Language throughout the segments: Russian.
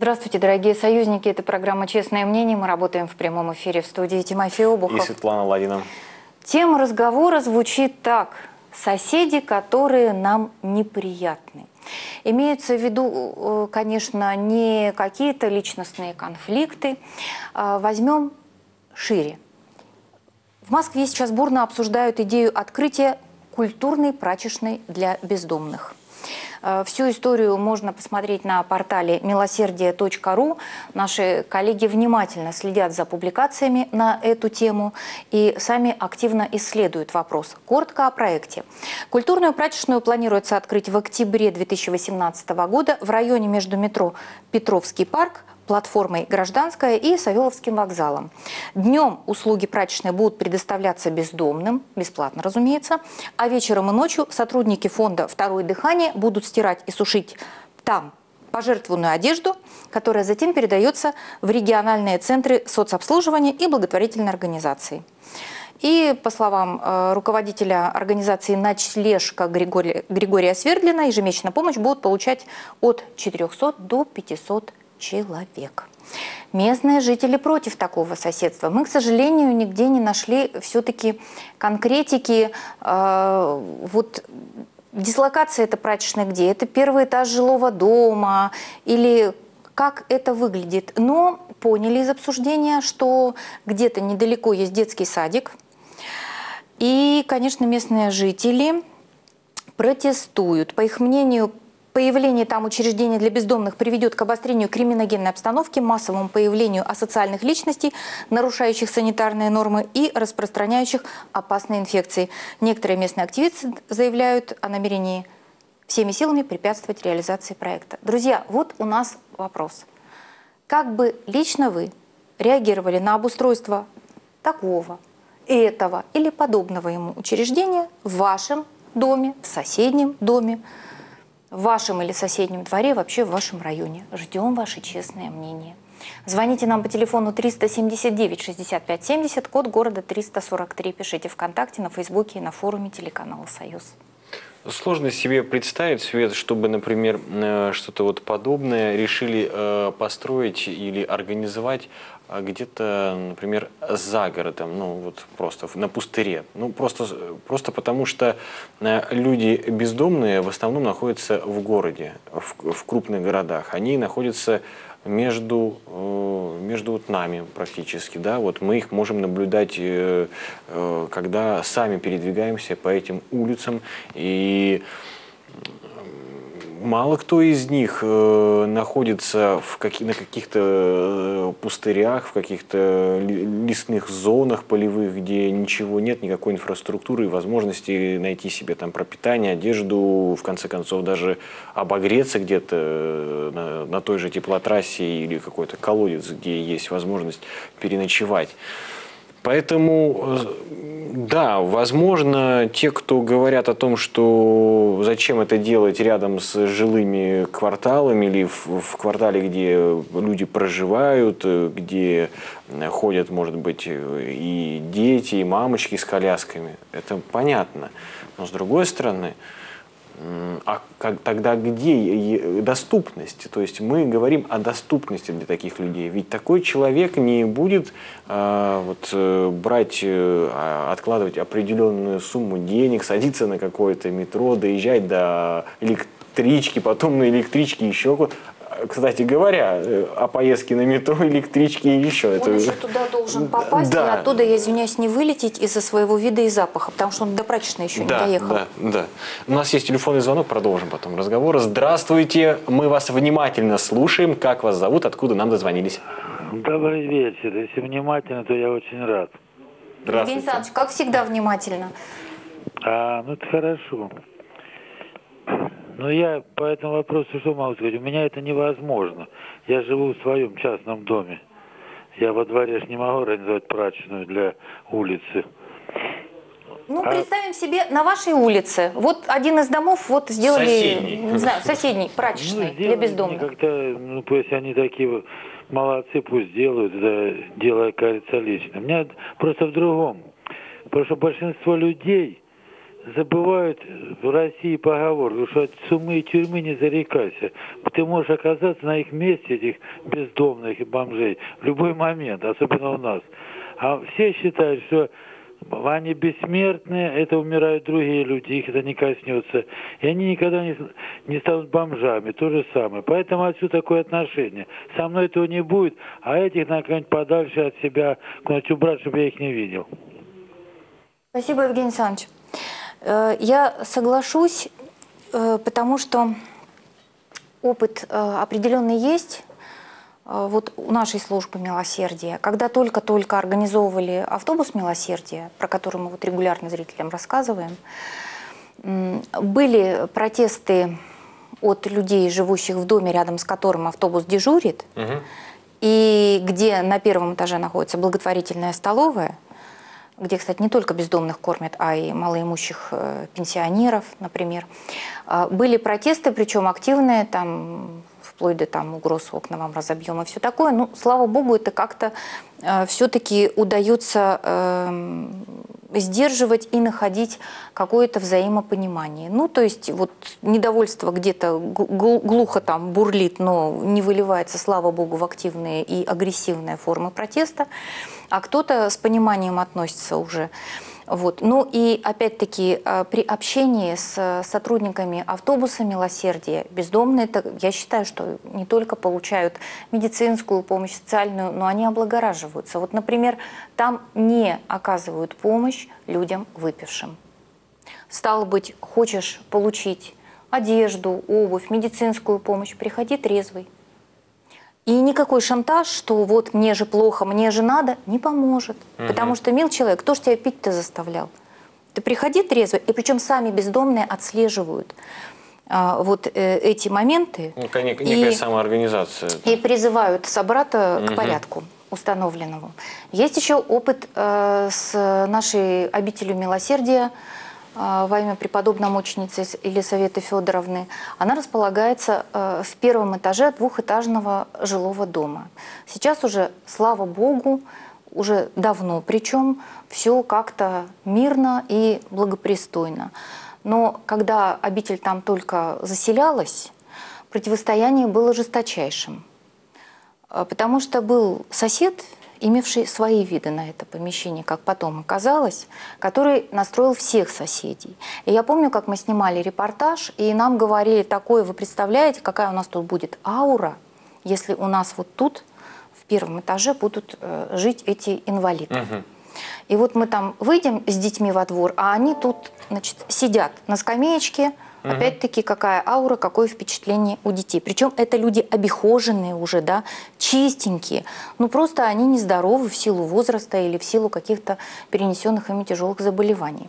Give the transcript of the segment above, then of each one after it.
Здравствуйте, дорогие союзники. Это программа «Честное мнение». Мы работаем в прямом эфире в студии Тимофей Обухов. И Светлана Ладина. Тема разговора звучит так. Соседи, которые нам неприятны. Имеются в виду, конечно, не какие-то личностные конфликты. Возьмем шире. В Москве сейчас бурно обсуждают идею открытия культурной прачечной для бездомных. Всю историю можно посмотреть на портале милосердие.ру. Наши коллеги внимательно следят за публикациями на эту тему и сами активно исследуют вопрос. Коротко о проекте. Культурную прачечную планируется открыть в октябре 2018 года в районе между метро Петровский парк, платформой «Гражданская» и Савеловским вокзалом. Днем услуги прачечной будут предоставляться бездомным, бесплатно, разумеется, а вечером и ночью сотрудники фонда «Второе дыхание» будут стирать и сушить там пожертвованную одежду, которая затем передается в региональные центры соцобслуживания и благотворительной организации. И, по словам руководителя организации «Ночлежка» Григория Свердлина, ежемесячно помощь будут получать от 400 до 500 человек. Местные жители против такого соседства. Мы, к сожалению, нигде не нашли все-таки конкретики. Вот дислокация это прачечная где? Это первый этаж жилого дома или как это выглядит? Но поняли из обсуждения, что где-то недалеко есть детский садик. И, конечно, местные жители протестуют. По их мнению, появление там учреждений для бездомных приведет к обострению криминогенной обстановки, массовому появлению асоциальных личностей, нарушающих санитарные нормы и распространяющих опасные инфекции. Некоторые местные активисты заявляют о намерении всеми силами препятствовать реализации проекта. Друзья, вот у нас вопрос. Как бы лично вы реагировали на обустройство такого, этого или подобного ему учреждения в вашем доме, в соседнем доме, в вашем или соседнем дворе, вообще в вашем районе? Ждем ваше честное мнение. Звоните нам по телефону 379-65-70, код города 343. Пишите ВКонтакте, на Фейсбуке и на форуме телеканала «Союз». Сложно себе представить, Свет, чтобы, например, что-то вот подобное решили построить или организовать где-то, например, за городом, ну вот просто на пустыре. Ну просто потому что люди бездомные в основном находятся в городе, в крупных городах. Они находятся между вот нами практически, да, вот мы их можем наблюдать, когда сами передвигаемся по этим улицам, и мало кто из них находится на каких-то пустырях, в каких-то лесных зонах полевых, где ничего нет, никакой инфраструктуры и возможности найти себе там пропитание, одежду, в конце концов даже обогреться где-то на той же теплотрассе или какой-то колодец, где есть возможность переночевать. Поэтому, да, возможно, те, кто говорят о том, что зачем это делать рядом с жилыми кварталами или в квартале, где люди проживают, где ходят, может быть, и дети, и мамочки с колясками, это понятно. Но с другой стороны, тогда где доступность? То есть мы говорим о доступности для таких людей. Ведь такой человек не будет брать, откладывать определенную сумму денег, садиться на какое-то метро, доезжать до электрички, потом на электричке еще куда-то. Кстати говоря, о поездке на метро, электричке и еще. Он еще туда должен попасть, да. И оттуда, я извиняюсь, не вылететь из-за своего вида и запаха, потому что он до прачечной еще не доехал. Да. У нас есть телефонный звонок, продолжим потом разговор. Здравствуйте, мы вас внимательно слушаем. Как вас зовут, откуда нам дозвонились? Добрый вечер. Если внимательно, то я очень рад. Евгений Александрович, как всегда внимательно. Ну это хорошо. Но я по этому вопросу что могу сказать? У меня это невозможно. Я живу в своем частном доме. Я во дворе ж не могу организовать прачечную для улицы. Ну, представим себе, на вашей улице, вот один из домов вот сделали, не знаю, соседний, прачечный для бездомных. Как-то, пусть они такие молодцы, пусть делают, да, дело, кажется, лично. У меня просто в другом. Потому что большинство людей забывают в России поговорку, что от сумы и тюрьмы не зарекайся. Ты можешь оказаться на их месте, этих бездомных и бомжей, в любой момент, особенно у нас. А все считают, что они бессмертные, это умирают другие люди, их это не коснется. И они никогда не станут бомжами, то же самое. Поэтому отсюда такое отношение. Со мной этого не будет, а этих надо как-нибудь подальше от себя куда-нибудь убрать, чтобы я их не видел. Спасибо, Евгений Александрович. Я соглашусь, потому что опыт определенный есть. Вот у нашей службы милосердия, когда только-только организовывали автобус милосердия, про который мы вот регулярно зрителям рассказываем, были протесты от людей, живущих в доме, рядом с которым автобус дежурит, и где на первом этаже находится благотворительная столовая, где, кстати, не только бездомных кормят, а и малоимущих пенсионеров, например. Были протесты, причем активные, там, вплоть до там, угроз окна вам разобьем и все такое. Ну, слава богу, это как-то все-таки удается сдерживать и находить какое-то взаимопонимание. Ну, то есть вот недовольство где-то глухо там бурлит, но не выливается, слава богу, в активные и агрессивные формы протеста, а кто-то с пониманием относится уже. Вот. Ну и опять-таки при общении с сотрудниками автобуса милосердия бездомные, я считаю, что не только получают медицинскую помощь, социальную, но они облагораживаются. Вот, например, там не оказывают помощь людям выпившим. Стало быть, хочешь получить одежду, обувь, медицинскую помощь, приходи трезвый. И никакой шантаж, что вот мне же плохо, мне же надо, не поможет. Потому что, мил человек, кто ж тебя пить-то заставлял? Ты приходи трезвый, и причем сами бездомные отслеживают вот эти моменты. Ну, некая самоорганизация. И призывают собрата к порядку установленному. Есть еще опыт с нашей обителью милосердия во имя преподобномученицы Елисаветы Федоровны. Она располагается в первом этаже двухэтажного жилого дома. Сейчас уже, слава богу, уже давно, причем все как-то мирно и благопристойно. Но когда обитель там только заселялась, противостояние было жесточайшим. Потому что был сосед, имевший свои виды на это помещение, как потом оказалось, который настроил всех соседей. И я помню, как мы снимали репортаж, и нам говорили такое: вы представляете, какая у нас тут будет аура, если у нас вот тут, в первом этаже, будут жить эти инвалиды. И вот мы там выйдем с детьми во двор, а они тут, значит, сидят на скамеечке. Опять-таки, какая аура, какое впечатление у детей. Причем это люди обихоженные уже, да, чистенькие. Ну, просто они нездоровы в силу возраста или в силу каких-то перенесенных ими тяжелых заболеваний.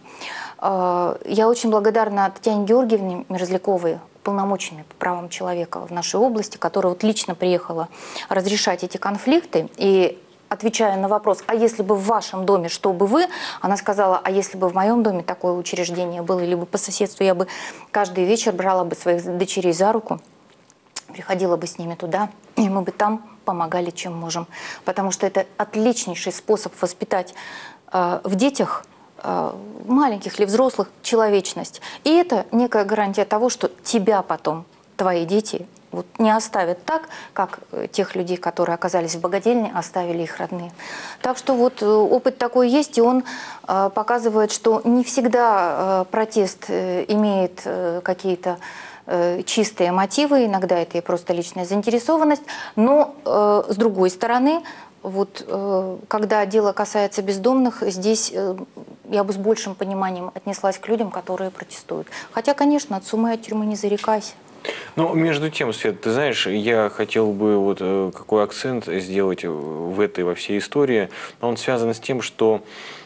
Я очень благодарна Татьяне Георгиевне Мерзляковой, полномоченной по правам человека в нашей области, которая вот лично приехала разрешать эти конфликты. И отвечая на вопрос, а если бы в вашем доме, что бы вы? Она сказала, а если бы в моем доме такое учреждение было, либо по соседству, я бы каждый вечер брала бы своих дочерей за руку, приходила бы с ними туда, и мы бы там помогали, чем можем. Потому что это отличнейший способ воспитать в детях, маленьких или взрослых, человечность. И это некая гарантия того, что тебя потом, твои дети, вот не оставят так, как тех людей, которые оказались в богадельне, оставили их родные. Так что вот опыт такой есть, и он показывает, что не всегда протест имеет какие-то чистые мотивы, иногда это и просто личная заинтересованность, но с другой стороны, вот, когда дело касается бездомных, здесь я бы с большим пониманием отнеслась к людям, которые протестуют. Хотя, конечно, от сумы, от тюрьмы не зарекайся. Но между тем, Свет, ты знаешь, я хотел бы вот какой акцент сделать во всей истории. Он связан с тем, что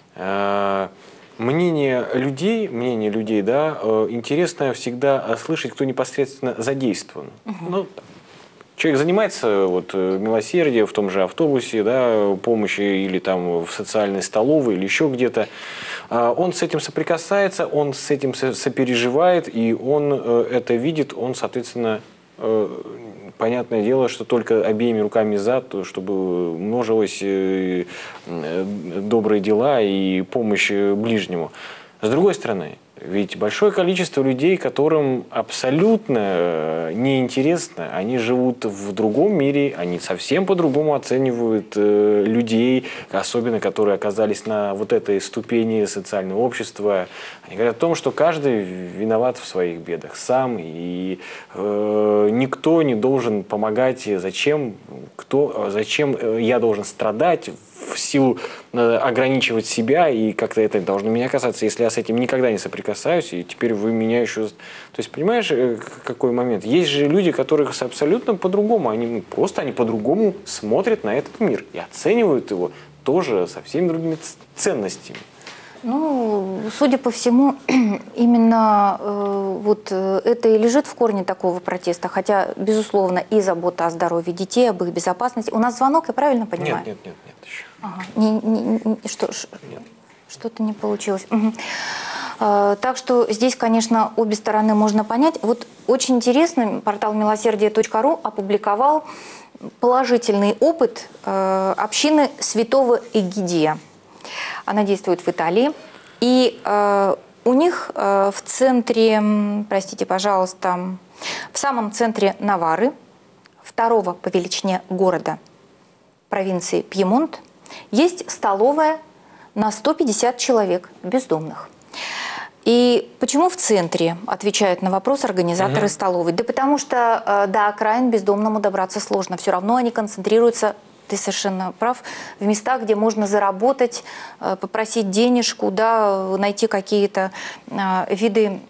мнение людей, да, интересно всегда слышать, кто непосредственно задействован. Ну, человек занимается вот, милосердием в том же автобусе, да, помощи или там в социальной столовой или еще где-то. Он с этим соприкасается, он с этим сопереживает, и он это видит, он, соответственно, понятное дело, что только обеими руками за, чтобы множились добрые дела и помощь ближнему. С другой стороны, Ведь большое количество людей, которым абсолютно неинтересно, они живут в другом мире, они совсем по-другому оценивают людей, особенно которые оказались на вот этой ступени социального общества. Они говорят о том, что каждый виноват в своих бедах сам, и никто не должен помогать. Зачем я должен страдать в силу ограничивать себя, и как-то это должно меня касаться, если я с этим никогда не соприкасаюсь, и теперь вы меня еще... То есть, понимаешь, какой момент? Есть же люди, которые абсолютно по-другому, они по-другому смотрят на этот мир и оценивают его тоже со всеми другими ценностями. Ну, судя по всему, именно это и лежит в корне такого протеста, хотя, безусловно, и забота о здоровье детей, об их безопасности. У нас звонок, я правильно понимаю? Нет, еще. Ага. Что-то не получилось. Угу. Так что здесь, конечно, обе стороны можно понять. Вот очень интересно, портал милосердие.ру опубликовал положительный опыт общины Святого Эгидия. Она действует в Италии. И у них в центре, простите, пожалуйста, в самом центре Наварры, второго по величине города провинции Пьемонт, есть столовая на 150 человек бездомных. И почему в центре, отвечают на вопрос организаторы столовой? Да потому что до окраин бездомному добраться сложно. Все равно они концентрируются, ты совершенно прав, в местах, где можно заработать, попросить денежку, да, найти какие-то виды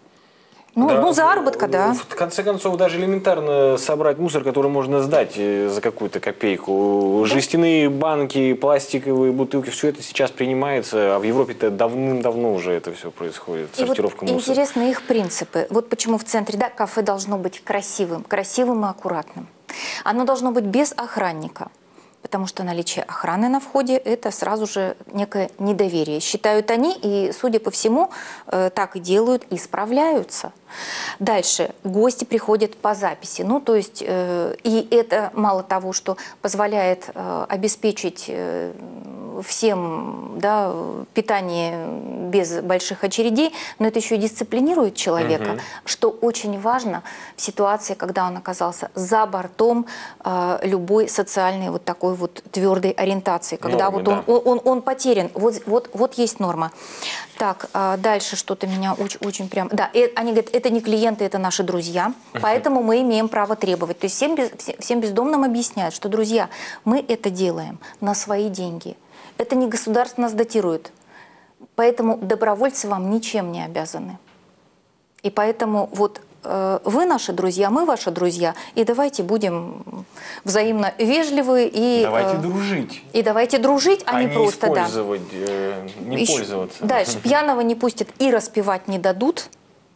заработка, да. В конце концов, даже элементарно собрать мусор, который можно сдать за какую-то копейку. Да. Жестяные банки, пластиковые бутылки, все это сейчас принимается, а в Европе-то давным-давно уже это все происходит, сортировка мусора. Интересны их принципы. Вот почему в центре, да, кафе должно быть красивым и аккуратным. Оно должно быть без охранника. Потому что наличие охраны на входе – это сразу же некое недоверие. Считают они, и, судя по всему, так и делают, и справляются. Дальше. Гости приходят по записи. Ну, то есть, и это мало того, что позволяет обеспечить всем, да, питание без больших очередей, но это еще и дисциплинирует человека, что очень важно в ситуации, когда он оказался за бортом любой социальной вот такой вот твердой ориентации, когда он потерян. Вот есть норма. Так, дальше что-то меня очень прям... Да, они говорят, это не клиенты, это наши друзья, поэтому мы имеем право требовать. То есть всем бездомным объясняют, что, друзья, мы это делаем на свои деньги. Это не государство нас датирует. Поэтому добровольцы вам ничем не обязаны. И поэтому вот вы наши друзья, мы ваши друзья, и давайте будем взаимно вежливы. И давайте дружить. И давайте дружить, а не просто... Не пользоваться. Дальше. Пьяного не пустят и распивать не дадут.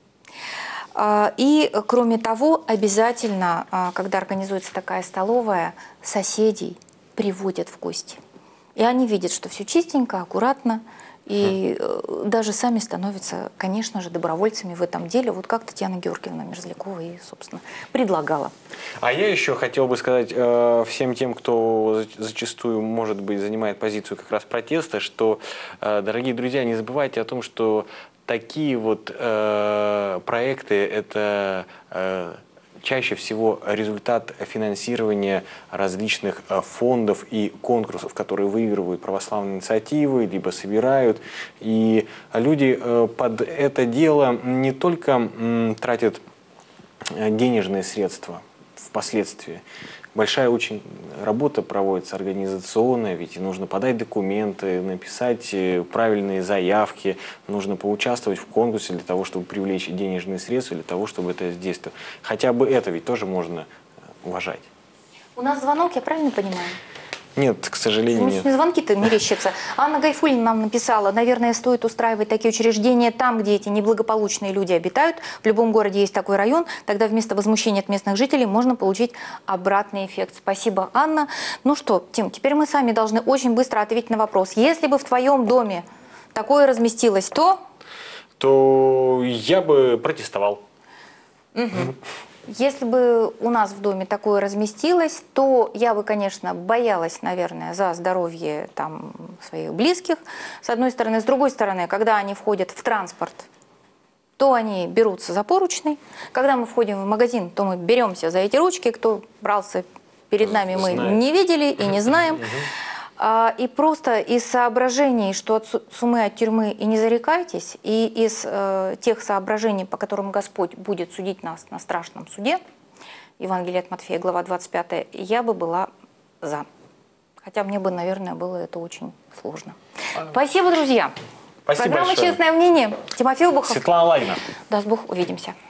И, кроме того, обязательно, когда организуется такая столовая, соседей приводят в гости. И они видят, что все чистенько, аккуратно, и даже сами становятся, конечно же, добровольцами в этом деле, вот как Татьяна Георгиевна Мерзлякова и, собственно, предлагала. А я еще хотел бы сказать всем тем, кто зачастую, может быть, занимает позицию как раз протеста, что, дорогие друзья, не забывайте о том, что такие вот проекты – это чаще всего результат финансирования различных фондов и конкурсов, которые выигрывают православные инициативы, либо собирают. И люди под это дело не только тратят денежные средства впоследствии. Большая очень работа проводится организационная, ведь нужно подать документы, написать правильные заявки, нужно поучаствовать в конкурсе для того, чтобы привлечь денежные средства, для того, чтобы это действовать. Хотя бы это ведь тоже можно уважать. У нас звонок, я правильно понимаю? Нет, к сожалению, нет. Звонки-то мерещатся. Анна Гайфуллина нам написала, наверное, стоит устраивать такие учреждения там, где эти неблагополучные люди обитают. В любом городе есть такой район. Тогда вместо возмущения от местных жителей можно получить обратный эффект. Спасибо, Анна. Ну что, Тим, теперь мы сами должны очень быстро ответить на вопрос. Если бы в твоем доме такое разместилось, то я бы протестовал. Если бы у нас в доме такое разместилось, то я бы, конечно, боялась, наверное, за здоровье там, своих близких, с одной стороны. С другой стороны, когда они входят в транспорт то они берутся за поручни. Когда мы входим в магазин, то мы беремся за эти ручки. Кто брался перед нами, мы не видели и не знаем. И просто из соображений, что от сумы, от тюрьмы и не зарекайтесь, и из тех соображений, по которым Господь будет судить нас на страшном суде, Евангелие от Матфея, глава 25, я бы была за. Хотя мне бы, наверное, было это очень сложно. Спасибо, друзья. Спасибо Программа большое. «Честное мнение». Тимофей Обухов. Светлана Лагина. Даст Бог, увидимся.